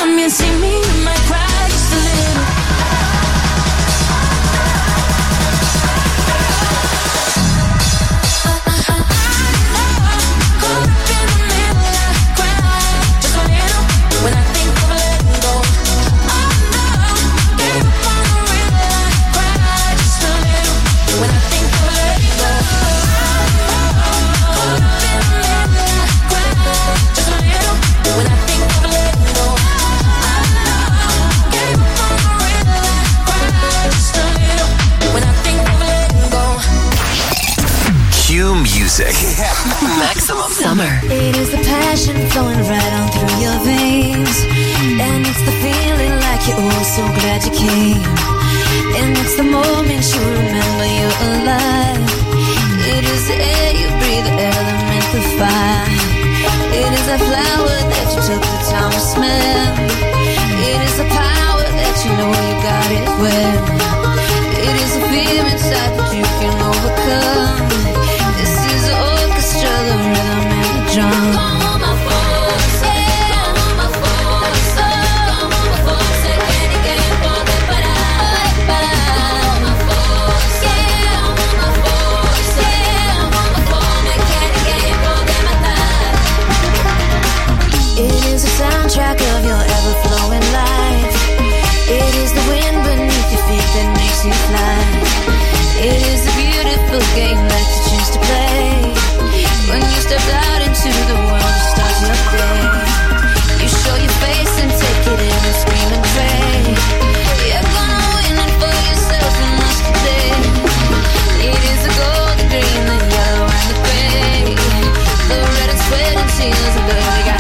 come and see me, you might cry just a little. Music. Maximum Summer. It is the passion flowing right on through your veins. And it's the feeling like you're oh so glad you came. And it's the moment you remember you're alive. It is the air you breathe, the element, the fire. It is a flower that you took the time to smell. It is the power that you know you got it well. It is a fear inside that you can overcome. This is the orchestra, the rhythm and the drum. Como uma força, como uma força, como uma força que ninguém pode parar. Como uma força, como uma força, como uma fome que ninguém pode matar. It is the soundtrack of your ever-flowing life. It is the wind beneath your feet that makes you fly. It is a beautiful game that you choose to play. When you step out into the world, you start your day. You show your face and take it in and scream and pray. You're gonna win it for yourself and much today. It is the gold, the green, the yellow and the gray. The red and sweat and tears of the we got.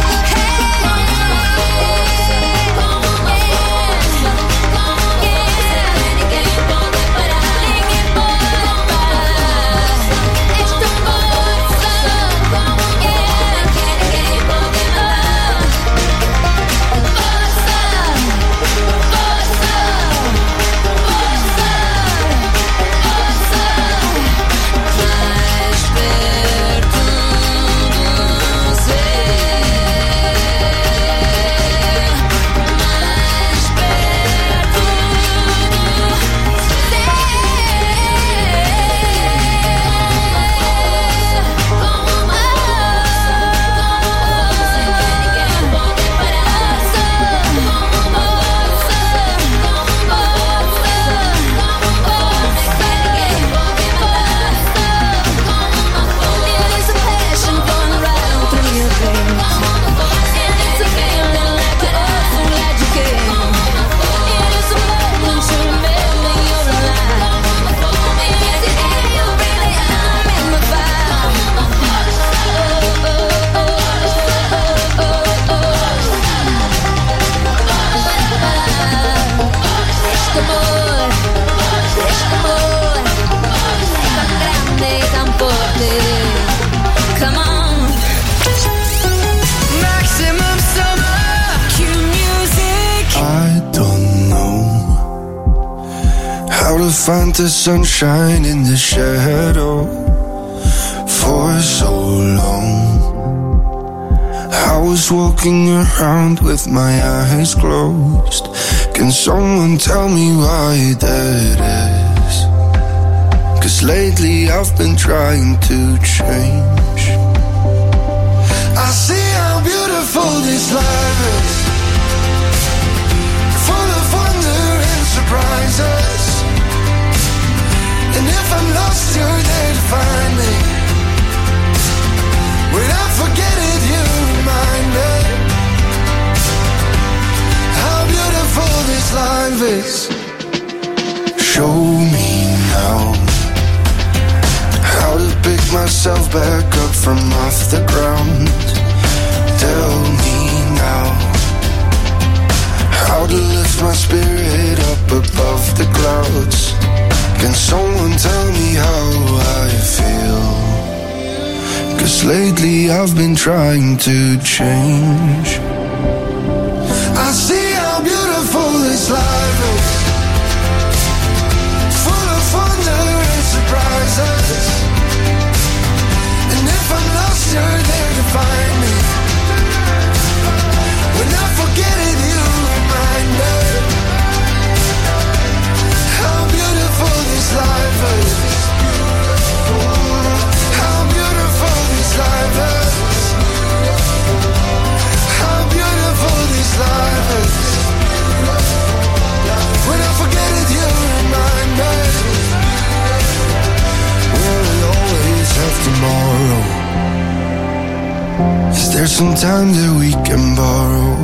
Find the sunshine in the shadow for so long. I was walking around with my eyes closed. Can someone tell me why that is? 'Cause lately I've been trying to change. I see how beautiful this life is, full of wonder and surprises. And if I'm lost, you're there to find me. When I forget it, you remind me how beautiful this life is. Show me now how to pick myself back up from off the ground. Tell me now how to lift my spirit up above the clouds. Can someone tell me how I feel? 'Cause lately I've been trying to change. I see how beautiful this life is, full of wonder and surprises. And if I'm lost, you're there to find me. When I forget it, you There's some time that we can borrow.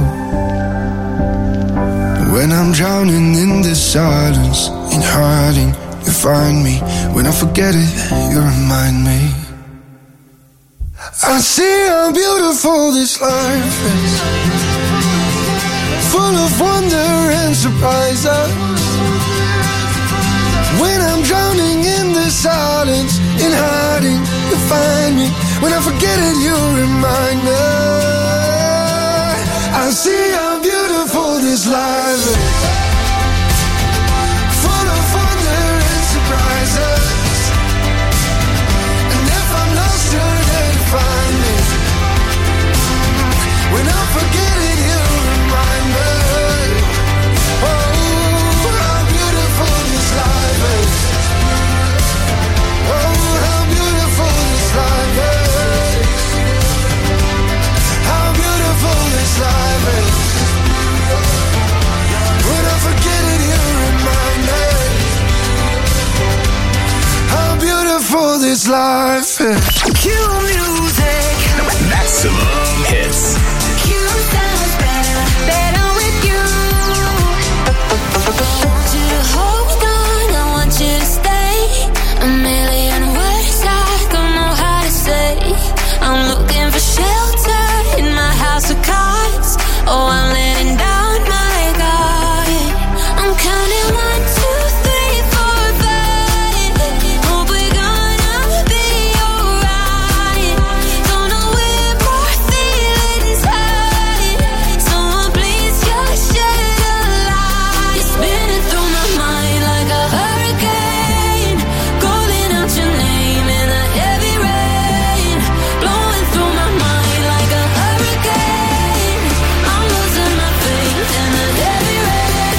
When I'm drowning in the silence, in hiding, you find me. When I forget it, you remind me. I see how beautiful this life is, full of wonder and surprises. When I'm drowning in the silence, in hiding, you find me. When I forget it, you remind me. I see how beautiful this life is, full of wonder and surprises. And if I'm lost, you're there to find me. When I forget it, you remind me. Oh, how beautiful this life is. Oh, how beautiful this life is. How beautiful this life is. When I forget it, you remind me. How beautiful this life is. Cue music. Maximum hits. Cue sounds better, better with you. I want you to hold on, I want you to stay. A million words I don't know how to say. I'm looking for shelter in my house of cards. Oh, I'm letting down my guard. I'm counting 1, 2, 3, 4, 5. Hope we're gonna be alright. Don't know where more feelings hide. Someone please just shed a light. You're spinning through my mind like a hurricane, calling out your name in the heavy rain, blowing through my mind like a hurricane. I'm losing my faith in the heavy rain.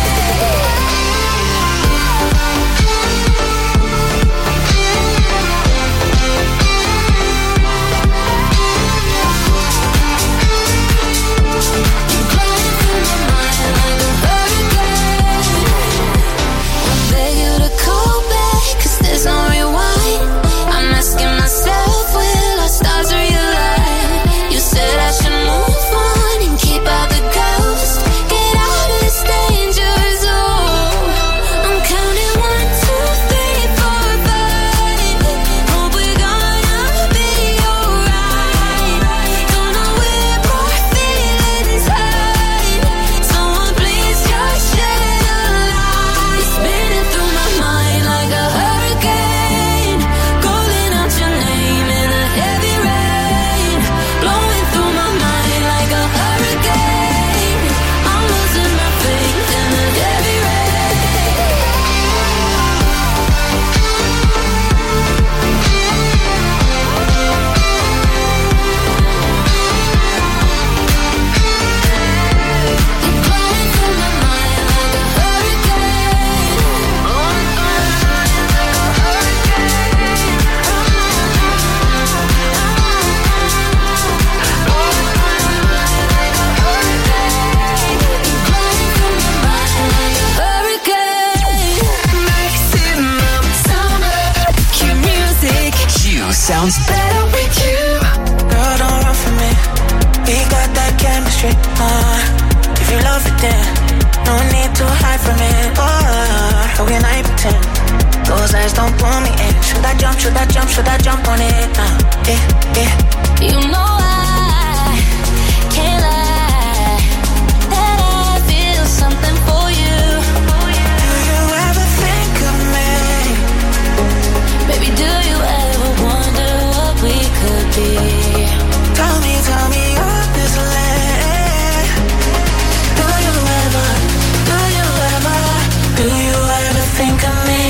Blowing through my mind like a hurricane. I beg you to call back, 'cause there's no rewind. I'm asking myself, will our stars realign? You said I should move on and keep out the ghost. Get out of this danger zone. I'm counting 1, 2, 3, 4, 5. Hope we're gonna be alright. Don't know where more feelings hide. Someone please just shed a light. You're spinning through my mind like a hurricane, calling out your name in a heavy rain, blowing through my mind like a hurricane. I'm losing my faith in the heavy rain. You're blowing through my mind like a hurricane. Blowing through my mind like a hurricane. Blowing through my mind like a hurricane. Blowing through my mind like a hurricane. Maximum summer. Cue music. Q sounds Better with you. Girl, don't run from me. We got that chemistry. If you love it, then no need to hide from it. How can I pretend? Those eyes don't pull me in. Should I jump? Should I jump? Should I jump on it? You know I can't lie that I feel something for you. Do you ever think of me? Baby, do you ever wonder what we could be? Tell me honestly. Do you ever think of me?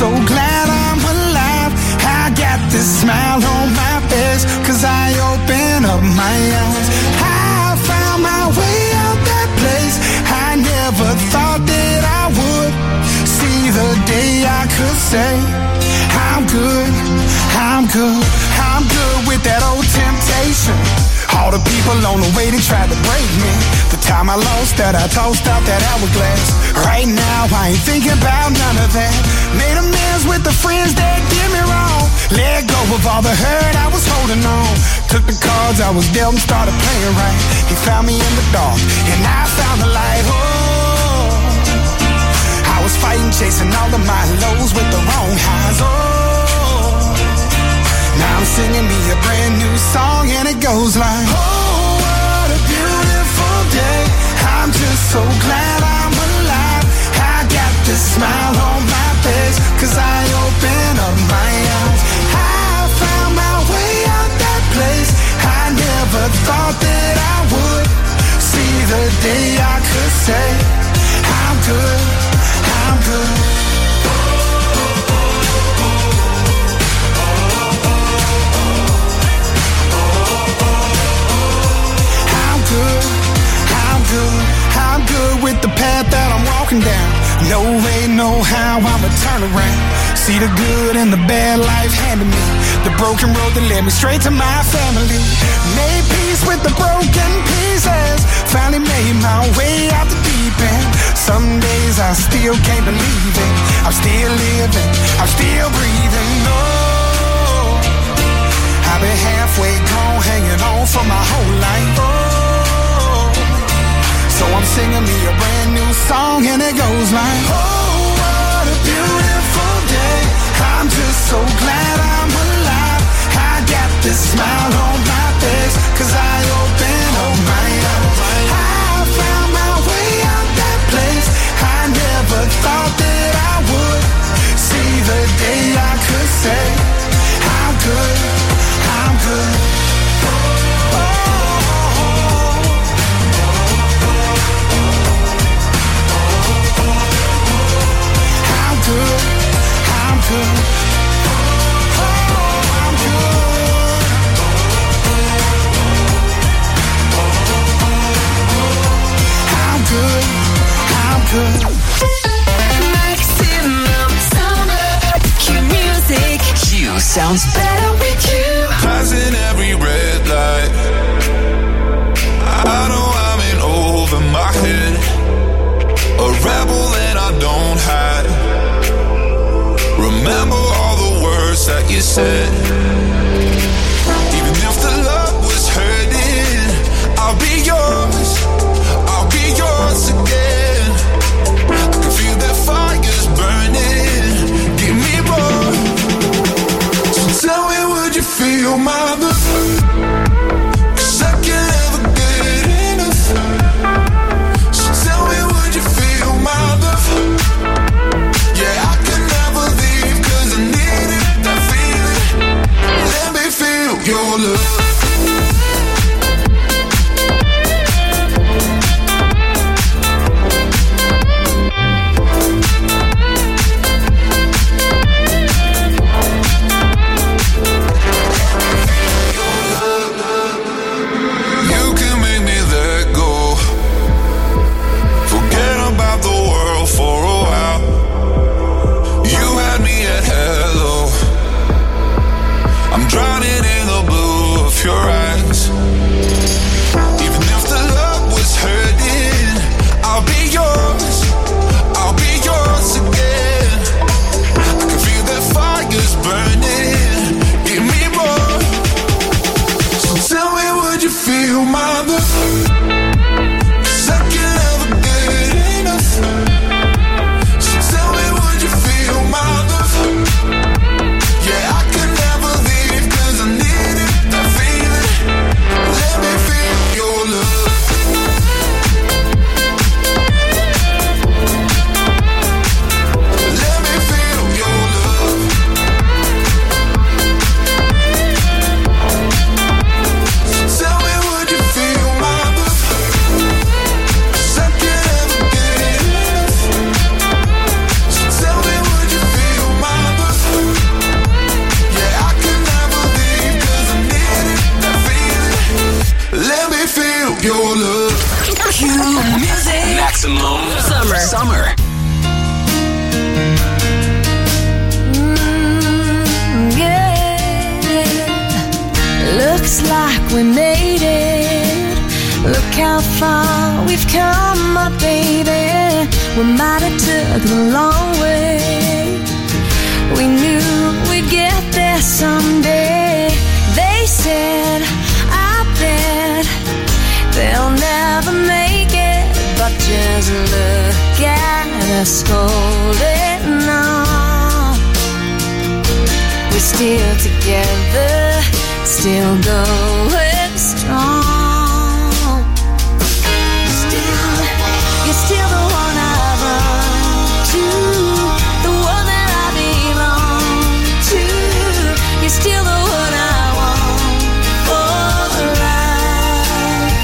so glad I'm alive. I got this smile on my face, 'cause I open up my eyes. I found my way out that place. I never thought that I would see the day I could say I'm good, I'm good, I'm good with that old temptation. All the people on the way that tried to break me. The time I lost that, I tossed out that hourglass. Right now, I ain't thinking about none of that. Made amends with the friends that did me wrong. Let go of all the hurt I was holding on. Took the cards I was dealt and started playing right. He found me in the dark, and I found the light. Oh, I was fighting, chasing all of my lows with the wrong highs. Oh, now I'm singing me a brand new song, and it goes like, oh, what a beautiful day. I'm just so glad I'm alive. I got this smile on my face, 'cause I open up my eyes. I found my way out that place. I never thought that I would see the day I could say I'm good, I'm good. I'm good with the path that I'm walking down. No way, no how, I'ma turn around. See the good and the bad life handed me. The broken road that led me straight to my family. Made peace with the broken pieces. Finally made my way out the deep end. Some days I still can't believe it. I'm still living, I'm still breathing. No, I've been halfway gone, hanging on for my whole life. Oh, so I'm singing me a brand new song, and it goes like, oh, what a beautiful day. I'm just so glad I'm alive. I got this smile on my face, 'cause I open up my eyes. I found my way out that place. I never thought that I would see the day I could say I'm good, I'm good. Good, I'm good. Oh, I'm good. I'm good, I'm good. Maximum sound, Q music. Q sounds Better with you. Passing every red light. I know I'm in over my head. A rebel and I don't hide. Remember all the words that you said. Even if the love was hurting, I'll be yours. I'll be yours again. I can feel that fire's burning. Give me more. So tell me, would you feel my love? 'Cause I can't ever get enough. So tell me, would you feel my love? Yeah, I can never leave, 'cause I need it, that feeling. summer. Looks like we made it. Look how far we've come, my baby. We might have took the long way. We knew we'd get there someday. They said, I bet they'll never make it, but just look at us holding on. We're still together, still going strong. You're still the one I run to, the one that I belong to. You're still the one I want for life.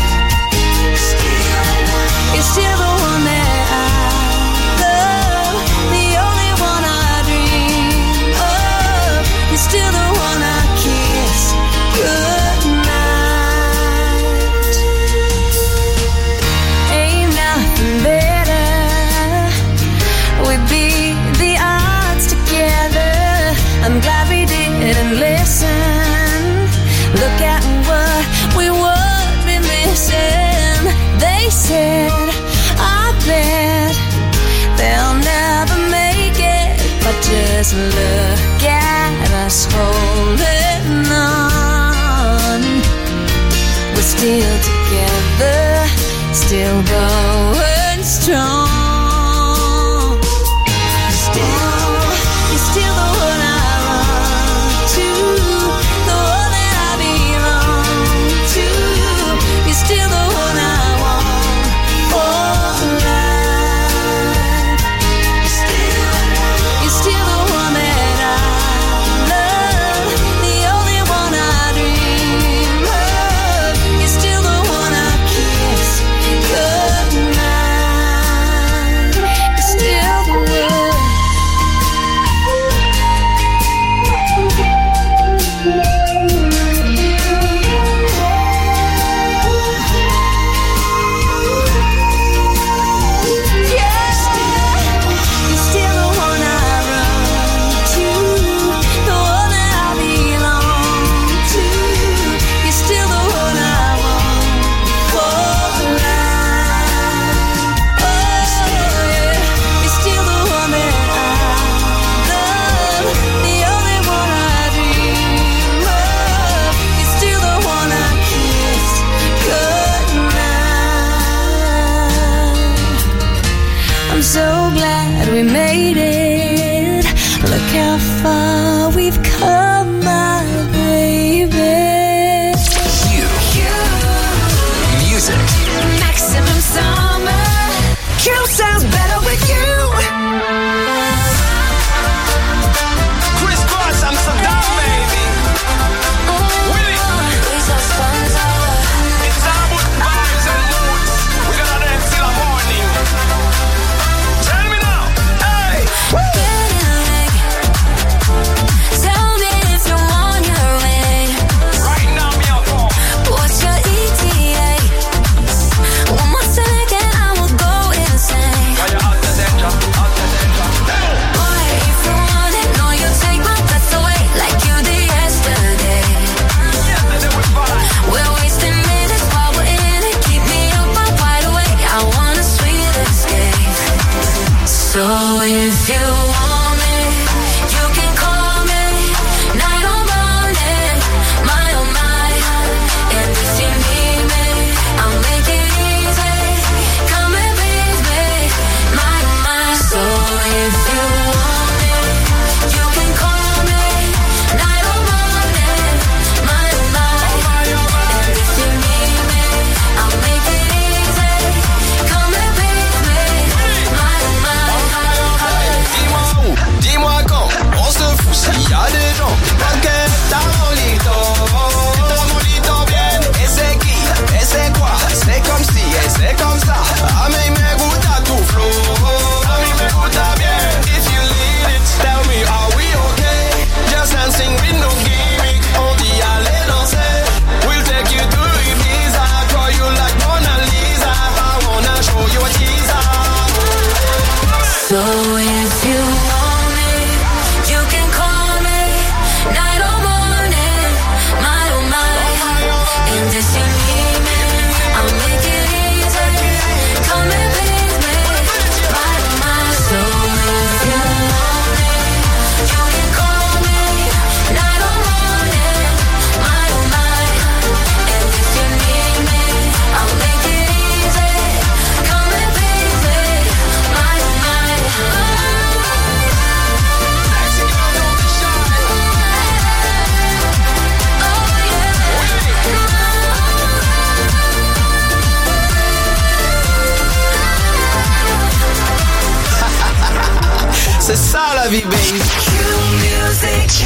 You're still the one that I love, the only one I dream of. You're still the one I kiss goodnight. Ain't nothing better. We beat the odds together. I'm glad we didn't listen. Look at what we would be missing. They said, I bet they'll never make it, but just look at us holding on. We're still together, still going strong. You're still the one I run to, the one that I belong to. You're still the one I want for life. You're still the one that I love, the only one I dream of. You're still the one I kiss goodnight. You're still the one. You're still the one I run to, the one that I belong to. You're still the one I want for life. Oh yeah, you're still the one that I love, the only one I dream of. You're still the one I kiss goodnight. I'm so glad we made it. Look how far we've come, my baby. Music. Maximum summer. Q sounds better with you. Chris Cross, Amsterdam, baby. Willie. It's all about vibes and moods. We're gonna dance till the morning. Tell me now, hey. Tell me if you're on your way. Right now, me out home. What's your ETA? One more second, I will go insane. Why you out the danger, out the danger. Boy, if you want it, no, you take my breath away like you did yesterday. Yesterday we fine. We're wasting minutes while we're in it. Keep me up, I'm wide awake. I want a sweet escape. So if you want me, you can call me night or morning, my oh my. And if you need me, I'll make it easy. Come and please me, my oh my. So if you want me, you can call me night or morning, my oh my. And if you need me, I'll make it easy. Come and please me, my oh my. Dis-moi où, dis-moi quand, on se fout s'il y a des gens. Ok, t'as mon lit bien. Et c'est qui, et c'est quoi, c'est comme si, et c'est comme ça. A mí me gusta tu flow, a mí me gusta bien. If you So if you want me, you can call me night or morning, my oh my. And if you need me, I'll make it easy. Come and please me, my oh my. So if you want me, you can call me night or morning, my oh my. And if you need me, I'll make it easy. Come and please me, my oh my. C'est ça la vie, baby. Q music,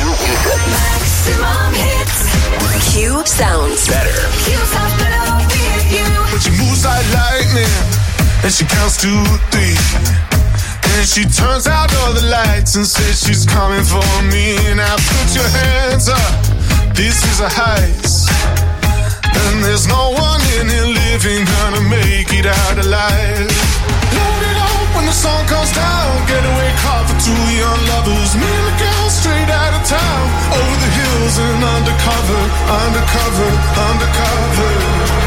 maximum hits. Q sounds Better. Q sounds better with you. But she moves like lightning, and she counts to 3. And she turns out all the lights and says she's coming for me. Now put your hands up, this is a heist. And there's no one in here living gonna make it out alive. Load it up when the sun comes down. Getaway car for 2 young lovers. Me and the girl straight out of town. Over the hills and undercover, undercover, undercover.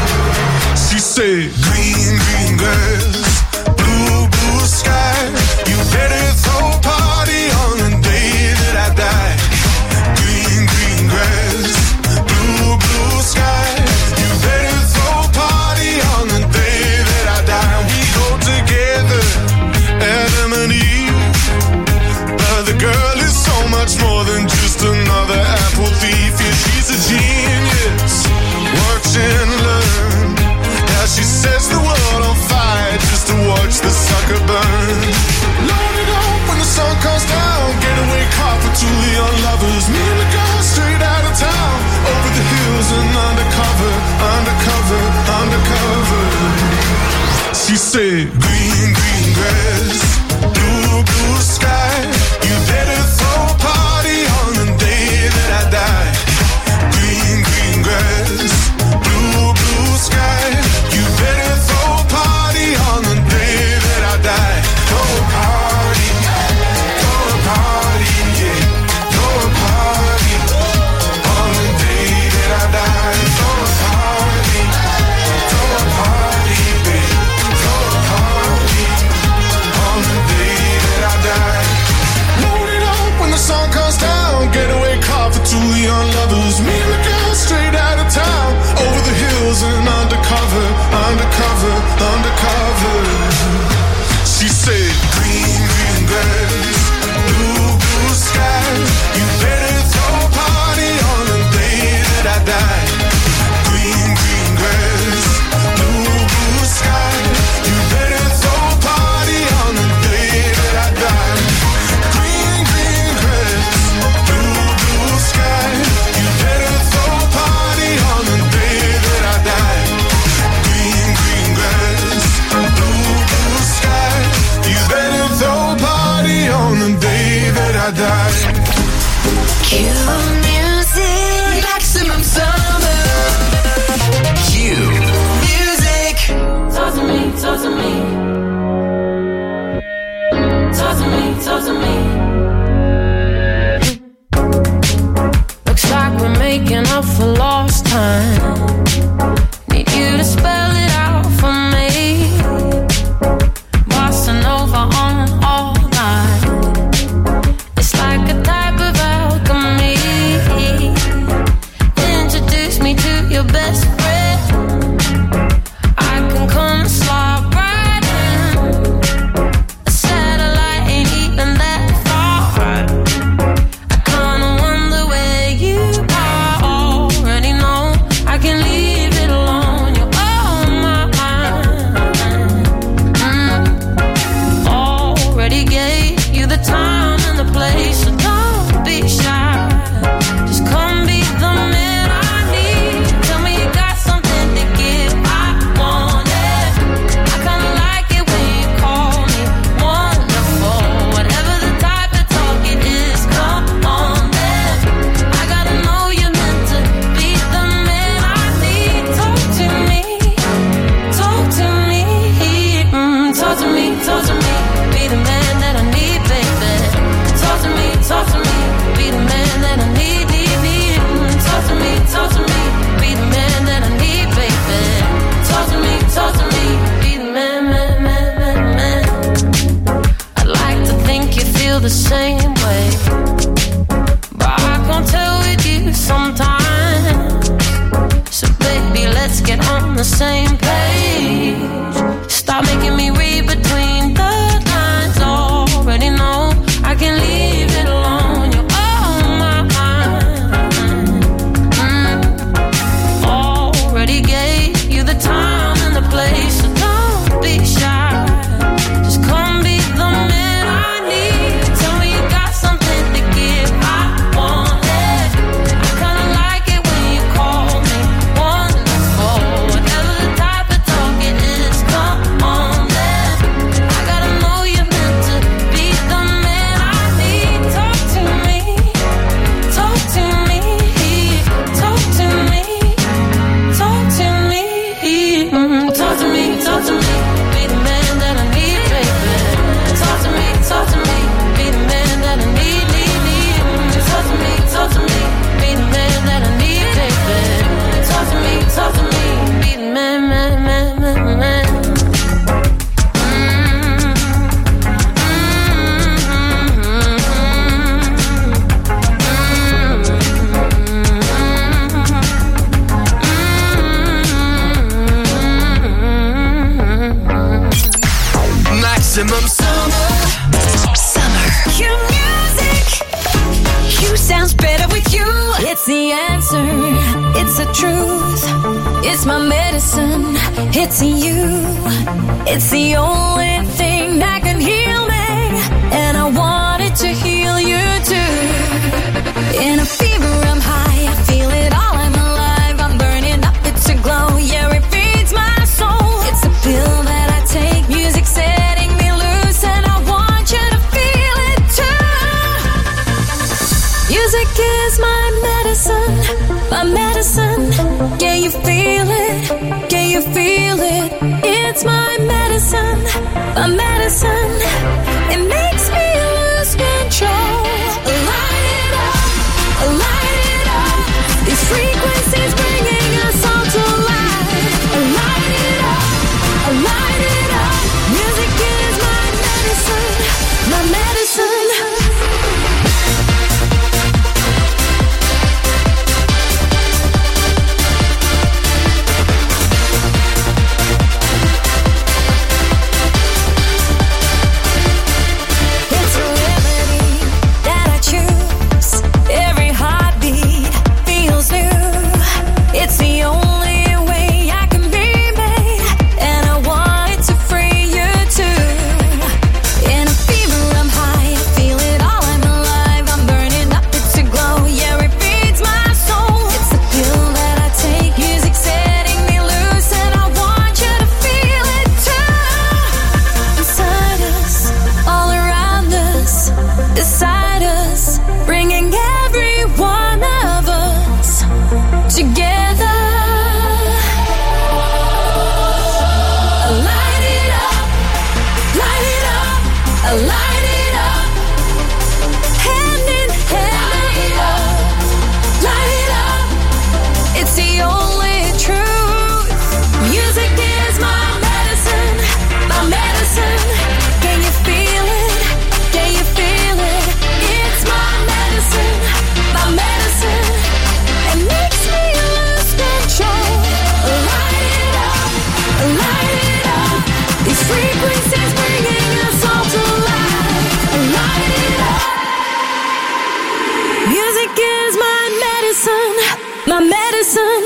She said, green, green grass, blue, blue sky. You better throw a party on the day that I die. Green, green grass, blue, blue sky. You better throw a party on the day that I die. We go together, Adam and Eve. But the girl is so much more than just another apple thief. Yeah, she's a genius. Watch and learn. Now she sets the world on fire just to watch the sucker burn. Load it up when the sun comes down. Getaway car for 2 young lovers. Me and the girl straight out of town. Over the hills and undercover, undercover, undercover. She said, green, green grass, blue, blue sky. You better throw a party on the day that I die. Green, green grass, blue, blue sky. You better throw a party on the day that I die. Throw a party, yeah. Throw a party on the day that I die. Throw a party, babe. Throw a party on the day that I die. Load it up when the sun comes down. Getaway car for 2 young lovers. Me and the girl straight out of town. Over the hills and undercover, undercover, undercover. She said, green, green grass, blue, blue sky. You better throw a party on the day that I die. Green, green grass, blue, blue sky. You better throw a party on the day that I die. Green, green grass, blue, blue sky. You better throw a party on the day that I die. Green, green grass, blue, blue sky. You better throw a party on the day that I die. Q music, maximum summer. Q. Music. Talk to me, talk to me. Talk to me, talk to me. Looks like we're making up for lost time. Need you to spell it out for me. Bossa Nova on all night. It's like a type of alchemy. Introduce me to your best friend. I can come slide right in. A satellite ain't even that far. I kinda wonder where you are. Already know I can leave it alone. You're on my mind. Already gave you the time and the place, so don't be shy. Just come be the man I need. Tell me you got something to give. I want it. I kinda like it when you call me wonderful. Whatever the type of talk it is, come on then. I gotta know you're meant to be the man I need. Talk to me, talk to me, talk to me, talk to me. Be the man that the same way, but I can't tell with you sometimes. So baby, let's get on the same page. Stop making me read between the lines. Already know I can leave it alone. You're on my mind. Already gave you the time and the place, so don't be shy. Just come be the man I need. Tell me you got something to give. I want it. I kinda like it when you call me wonderful. Whatever the type of talk it is, come on then. I gotta know you're meant to be the man I need. Talk to me, talk to me, talk to me, talk to me, talk to me, talk to me. Be the man that I need, baby. Talk to me, be the man that I need, need. Talk to me, be the man that I need, baby. Talk to me, be the man, man. Maximum summer. Your music, you sounds better with you. It's the answer, it's the truth. It's my medicine, it's you. It's the only thing that can heal me, and I want it to heal you too. In a fever, I'm high, I feel it all, I'm alive. I'm burning up, it's a glow, yeah, it feeds my soul. It's a pill that I take, music setting me loose, and I want you to feel it too. Music is my medicine, my medicine. Can you feel it? Can you feel it? It's my medicine, my medicine. It makes me lose control. Light it up, light it up. These frequencies bringing us all to life. Light it up, light it up. Music is my medicine, my medicine. It's a remedy that I choose. Every heartbeat feels new. It's the only way I can be made, and I want it to free you too. In a fever, I'm high, I feel it all, I'm alive. I'm burning up, it's a glow, yeah, it feeds my soul. It's the pill that I take, music setting me loose, and I want you to feel it too. Inside us, all around us, beside us, bringing every one of us together. Light it up, light it up, light it up. Hand in hand, light it up, light it up. It's the only truth. Music is my medicine, my medicine. Can you feel it? Can you feel it? It's my medicine, my medicine. It makes me lose control. Light it up, light it up. These frequencies bringing us all to life. Light it up. Music is my medicine, my medicine.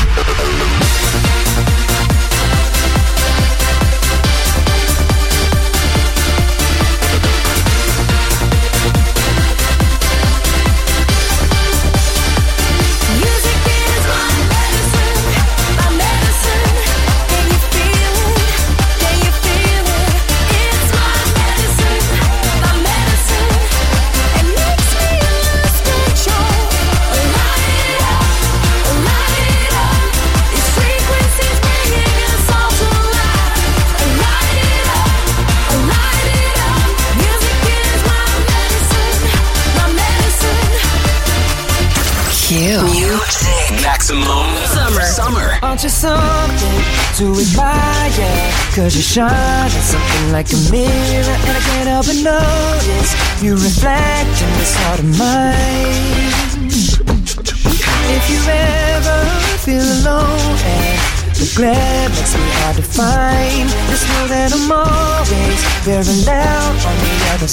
Music is my medicine, my medicine. Can you feel it? Can you feel it? It's my medicine, my medicine. It makes me lose control. Light it up, light it up. These frequencies bringing us all to life. Light it up, light it up. Music is my medicine, my medicine. Music. Maximum Summer. Aren't you something to admire? Cause you shine like something like a mirror, and I can't help but notice you reflect in this heart of mine. If you ever feel alone and the glare makes me hard to find, just know that I'm always very loud on the other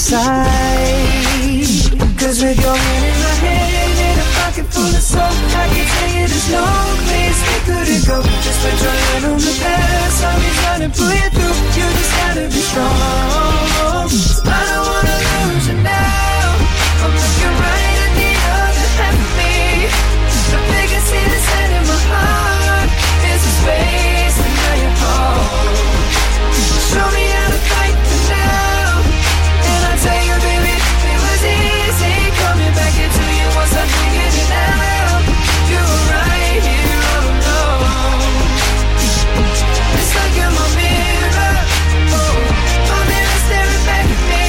side. Cause with your hand in my hand and a pocket full of soap, I can tell you there's no place we couldn't go. Just put your hand on the past, I'll be trying to pull you through. You just gotta be strong. I don't wanna lose you now. I'm looking right at the other half of me. The biggest see the set in my heart is a space and now you're home. Show me how to fight for now, and I tell you, baby, it was easy coming back into you once I figured it out. You were right here all alone. It's like you're my mirror, my mirror staring back at me.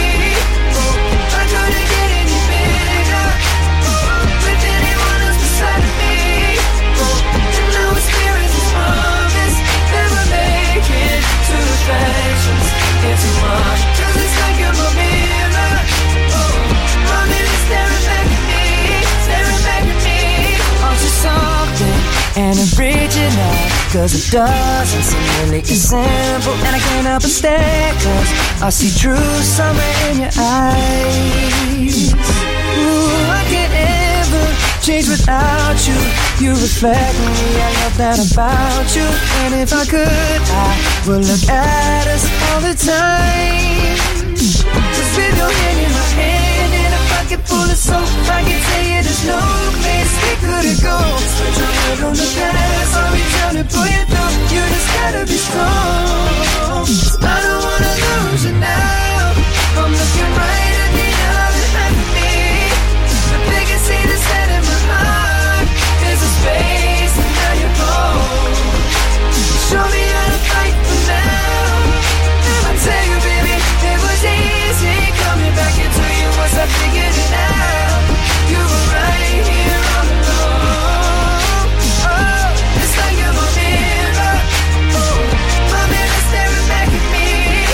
I couldn't get any bigger with anyone else beside me. And now it's clear as this promise that we're making two reflections into one. Cause it's like you're my mirror, my mirror staring back at me, staring back at me. Aren't you something and original? Cause it doesn't seem really simple, and I can't help but stare, cause I see true summer in your eyes. Ooh, I can't ever change without you. You reflect me, I love that about you. And if I could, I would look at us all the time. Just with your hand in my hand and a pocket full of soap, I can tell you there's no place we couldn't go. Just put your hand on the past, I'll be trying to pull you through. You just gotta be strong. I don't wanna lose you now. I'm looking right at the other half of me. The biggest see the set in my heart is a space and now you're home. Show me how to fight for now, and I tell you, baby, it was easy coming back into you once I figured it out. You were right here all alone. Oh, it's like you're my mirror, my mirror staring back at me.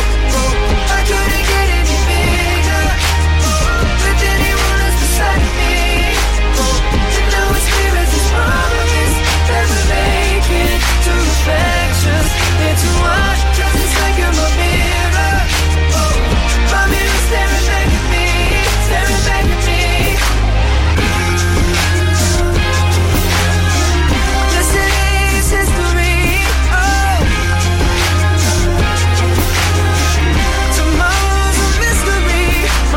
I couldn't get any bigger with anyone else beside me. And now it's clear as this promise that we're making two reflections into one. Cause it's like you're my mirror, my mirror staring back at me, staring back at me. Yesterday's history, tomorrow's a mystery.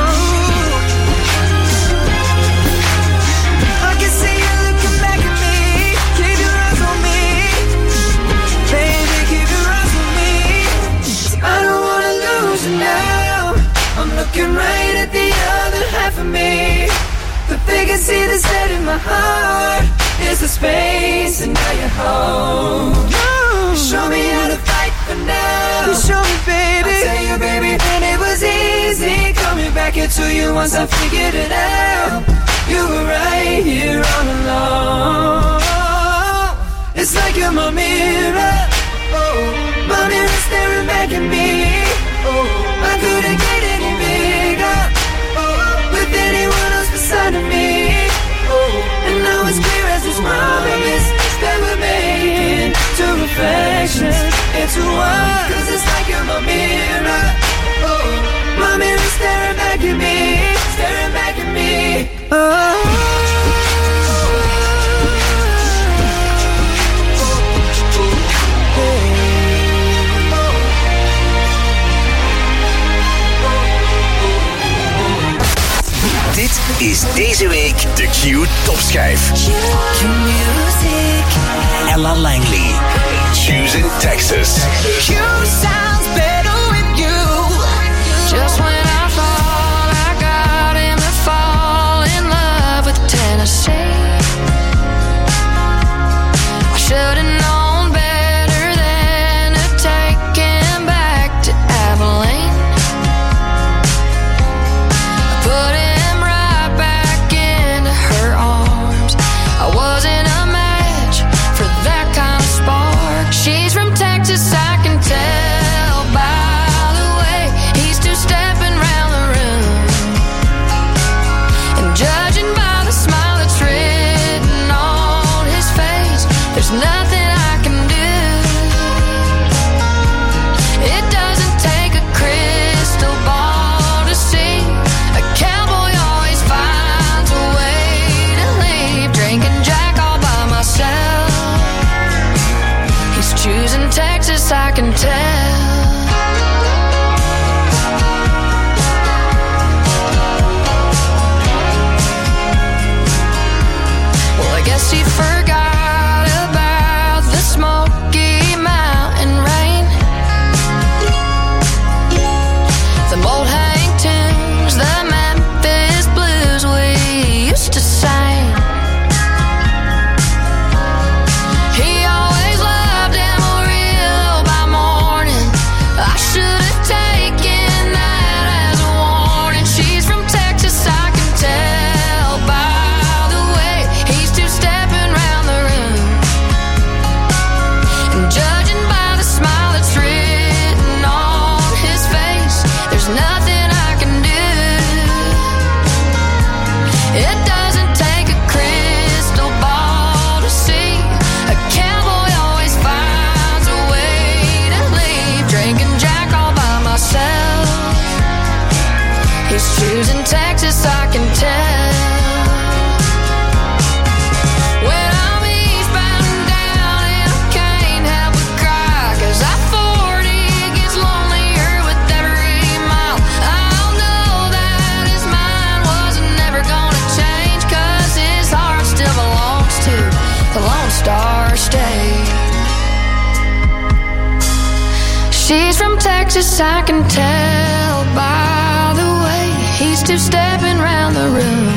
I can see you looking back at me. Keep your eyes on me, baby, keep your eyes on me. I don't wanna lose you now. I'm looking right at the other half of me. The biggest see the set in my heart is the space, and now you're home. Show me how to fight for now. You show me, baby. I tell you, baby, and it was easy coming back into you once I figured it out. You were right here all along. It's like you're my mirror, my mirror staring back at me. I couldn't get any bigger with anyone else beside of me. And now it's clear as this promise that we're making two reflections into one. Cause it's like you're my mirror, my mirror staring back at me, staring back at me. Dit is deze week de Q topschijf. Q-music. Ella Langley, Choosing Texas. You sounds better with you. Just when I fall, I got him to fall in love with Tennessee. I should've known better than to take him back to Abilene. I put him right back into her arms. I wasn't a match Texas, I can tell. When I'm eastbound and down and I can't help but cry, 'cause I-40 gets lonelier with every mile. I'll know that his mind was never gonna change, 'cause his heart still belongs to the Lone Star State. She's from Texas, I can tell by the way he's two-stepping round the room.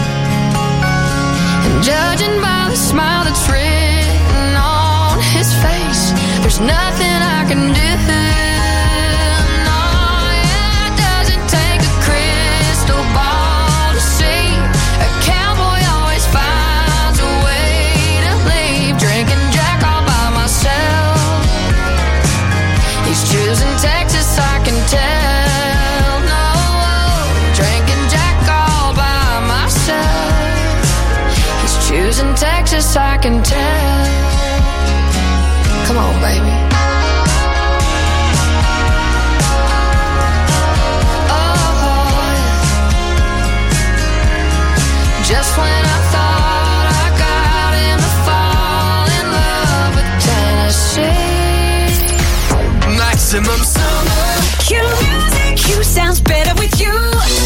And judging by the smile that's written on his face, there's nothing I can do. No, yeah, it doesn't take a crystal ball to see. A cowboy always finds a way to leave. Drinking Jack all by myself. He's choosing Texas, I can tell. No, drinking Jack all by myself. He's choosing Texas, I can tell. Come on, baby. Oh, just when I thought I got him to fall in love with Tennessee. Maximum summer. Q music, Q sounds better with you.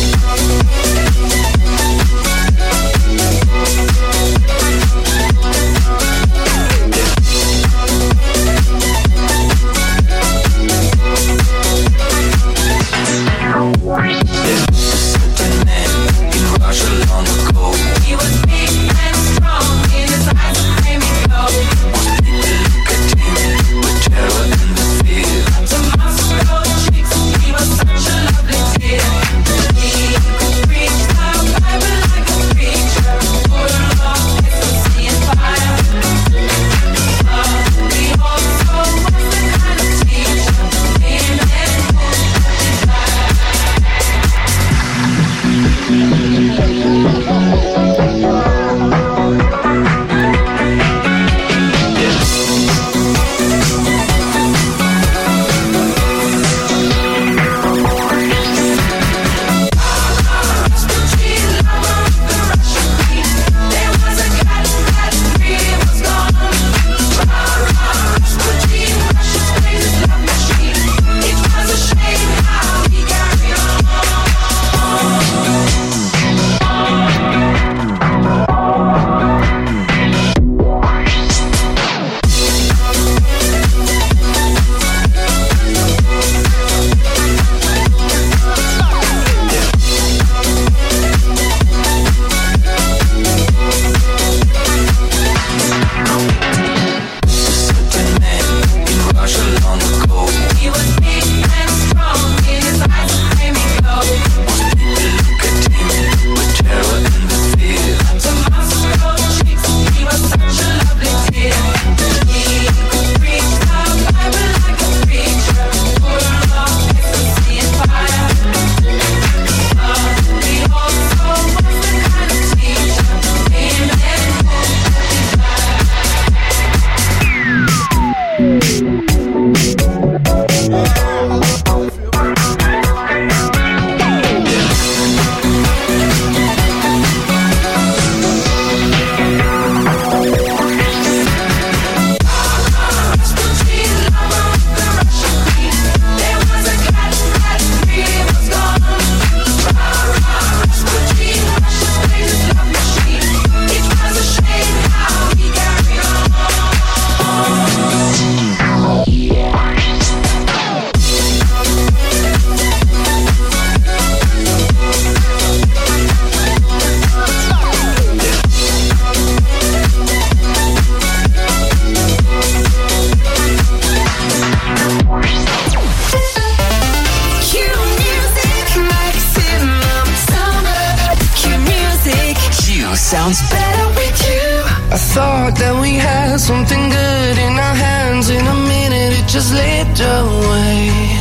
sounds better with you. I thought that we had something good in our hands. In a minute it just slipped away.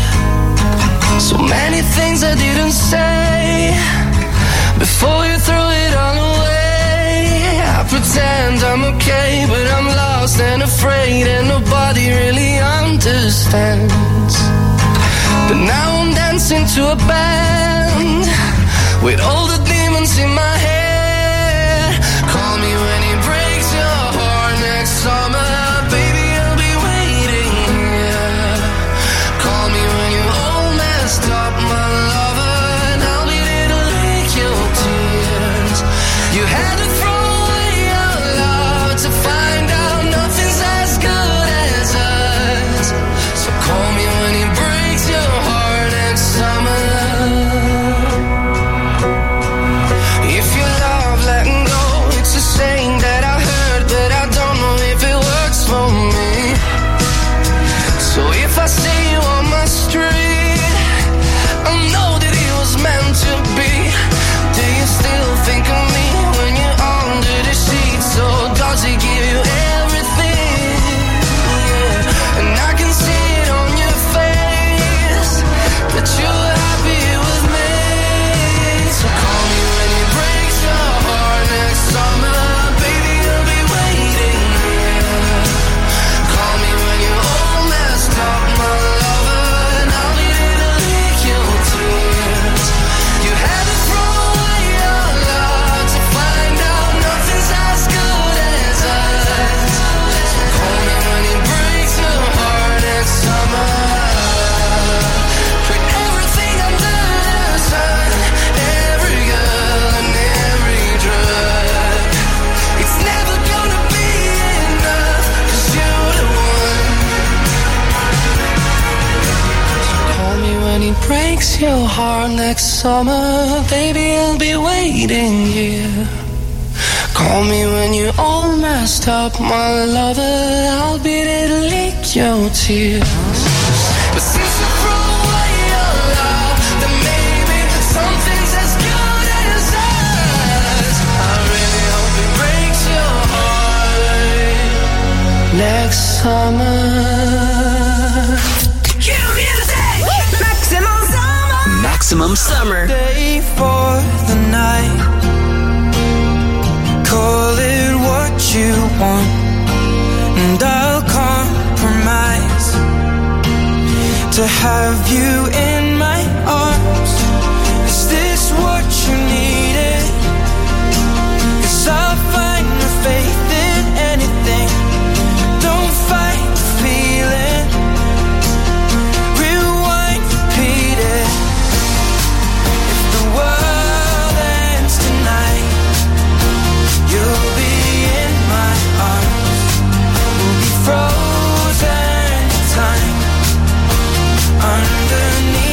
So many things I didn't say before you threw it all away. I pretend I'm okay, but I'm lost and afraid, and nobody really understands. But now I'm dancing to a band with all the demons in my head. Call me when he breaks your heart next summer, baby, I'll be waiting here. Call me when you're all messed up, my lover, and I'll be there to lick your tears. You had to throw away your love to find out nothing's as good as us. So call me when he breaks your heart next summer. If you love letting go, it's a saying that I heard, but I don't know if it works for me. So if I see you on my street, I know that it was meant to be. Do you still think of me when you're under the sheets? Or does he give you everything? Yeah. And I can see it on your face that you're happy with me. So call me when he breaks your heart next summer, baby, I'll be waiting here. Call me when you're all messed up, my lover, and I'll be there to lick your tears. You had to throw away your love to find out nothing's as good as us. So call me when he breaks your heart next summer. Put everything under the sun, every girl and every drug. It's never gonna be enough, 'cause you're the one. So call me when he breaks your heart next summer, baby, I'll be waiting here. Call me when you're all messed up, my lover, I'll be there to lick your tears. But since you throw away your love, then maybe something's as good as us. I really hope it breaks your heart next summer. Maximum Summer. Maximum Summer. Day for the night. Call it what you want, and I'll compromise to have you in my arms. Is this what you needed? 'Cause I'll find the faith in anything. Don't fight the feeling. Rewind, repeat it. If the world ends tonight, you'll be in my arms. We'll be frozen in time underneath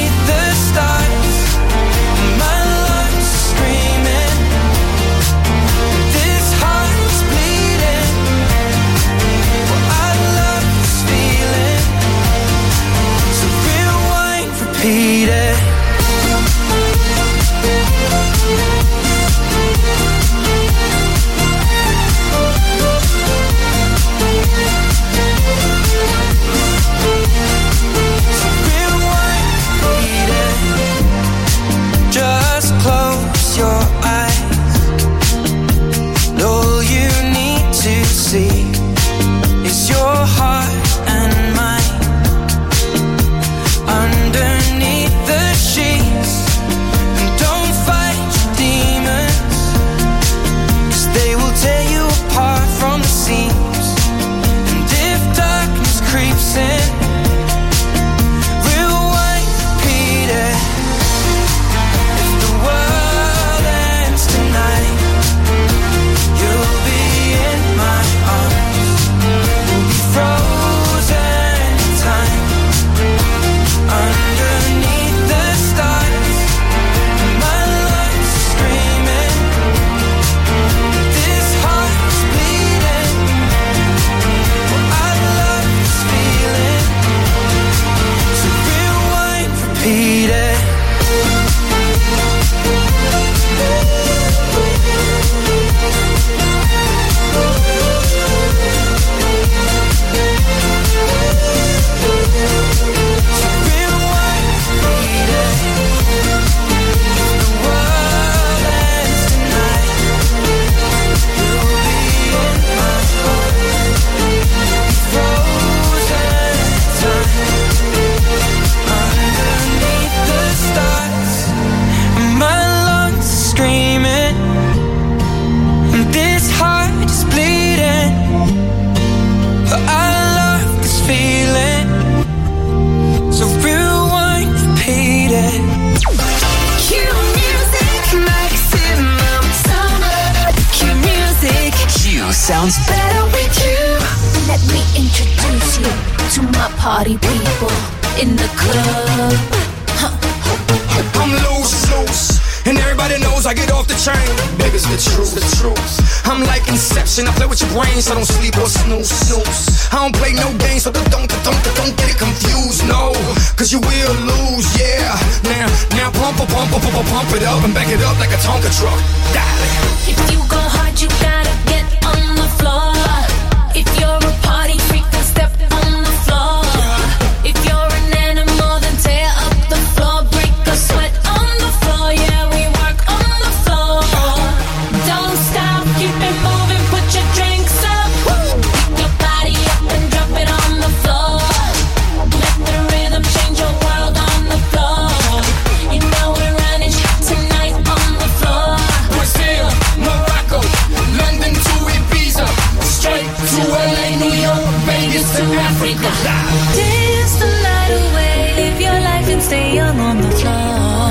sounds better with you. Let me introduce you to my party people in the club. I'm loose, and everybody knows I get off the train. Baby's the truth. I'm like Inception, I play with your brain, so don't sleep or snooze. I don't play no games, so don't get it confused, no. Cause you will lose, yeah. Now pump it up and back it up like a Tonka truck. Darling. If you go hard, you gotta get on the floor. If you're a party freak, then step on the floor. If you're an animal, then tear up the floor. Break a sweat on the floor, yeah, we work on the floor. Don't stop, keep it moving, put your drinks up. Pick your body up and drop it on the floor. Let the rhythm change your world on the floor. You know we're running tonight on the floor. Brazil, Morocco, London to Ibiza, straight to LA, New York, Vegas to Africa. Dance the night away, live your life and stay young on the floor.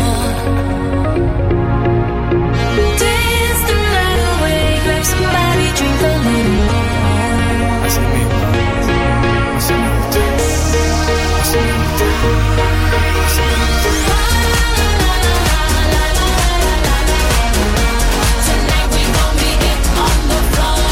Dance the night away, grab somebody, drink a little more. Tonight we gon' be it on the floor.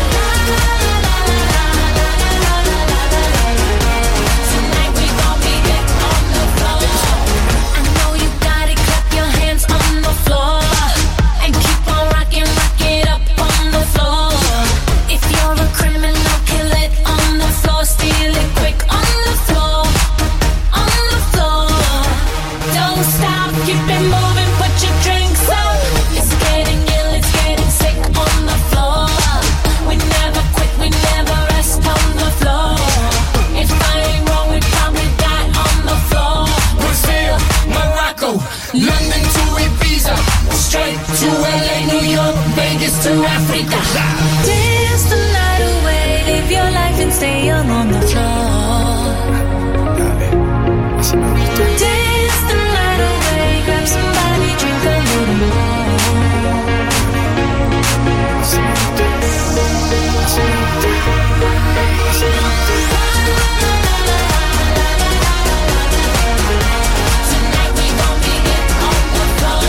Tonight we gon' be it on the floor. I know you got it, clap your hands on the floor. And keep on rocking, rock it up on the floor. If you're a criminal, kill it on the floor. Steal it quick on the floor. On the floor. Don't stop, keep it moving, put your drinks up. It's getting ill, it's getting sick on the floor. We never quit, we never rest on the floor. If I ain't wrong, we probably die on the floor. Brazil, Morocco, London to Ibiza, straight to LA, New York, Vegas to Africa. Dance the night away, live your life and stay young on the floor. Dance the night away, grab somebody, drink a little more. Tonight we gon' be it on the floor.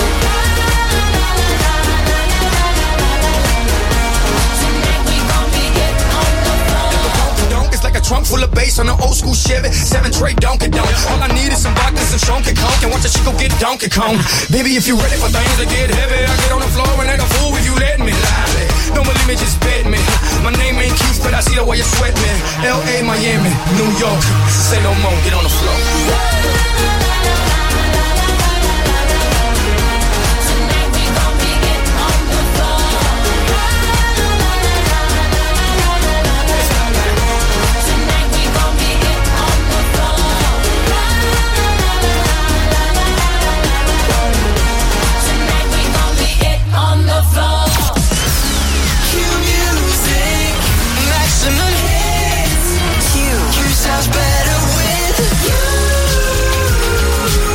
Tonight we gon' be it on the floor. Donk is like a trunk full of bass on an old school Chevy 7-tray Donkey Donk. All I need is some vodka, some Chunky Conk, and watch a chico get Donkey Kong. Baby, if you ready for things to get heavy, I get on the floor and act a fool if you let me. Don't believe me, just bet me. My name ain't Keith, but I see the way you sweat me. L.A., Miami, New York, say no more, get on the floor. Tonight we gon' be it on the floor. Tonight we gon' be it on the floor. Tonight we gon' be it on the floor. Cue music, maximum hits. Q sounds better with you.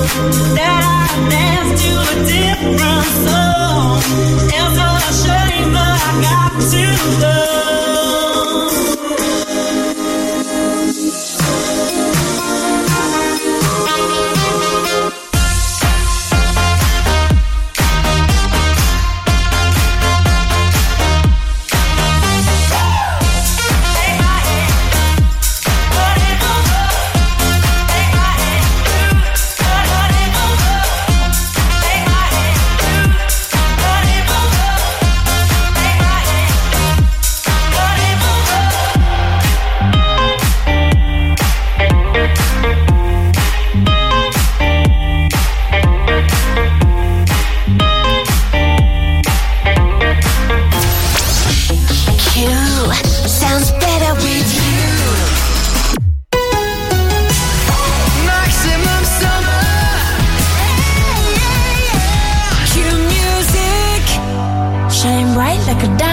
that I dance to a different song. It's not a shame, but I got to go. Like a diamond.